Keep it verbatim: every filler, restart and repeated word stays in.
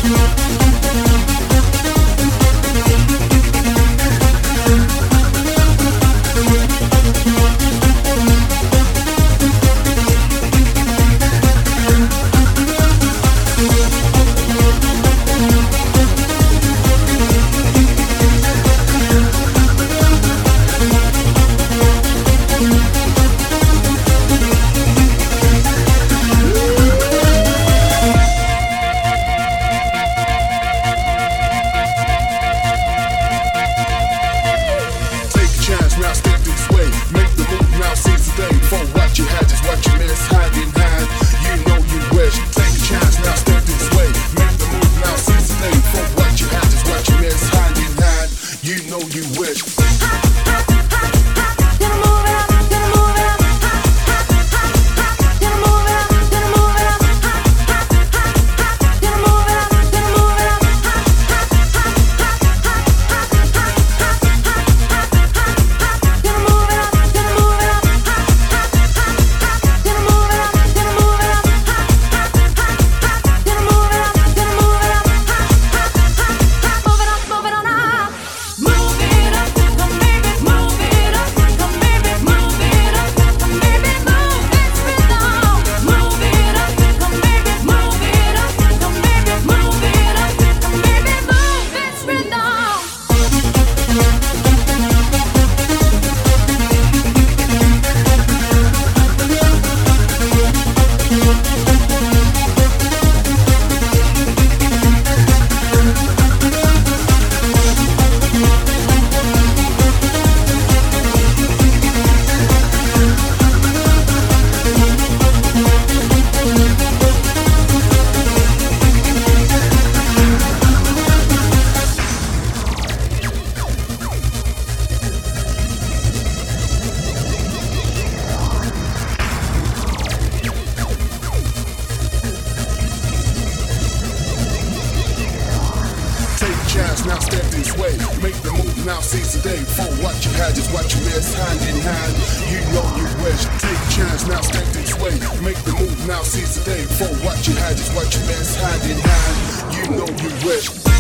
Now step this way, make the move, now seize the day. For what you had is what you miss, hand in hand, you know you wish. Take a chance, now step this way, make the move, now seize the day. For what you had is what you miss, hand in hand, you know you wish.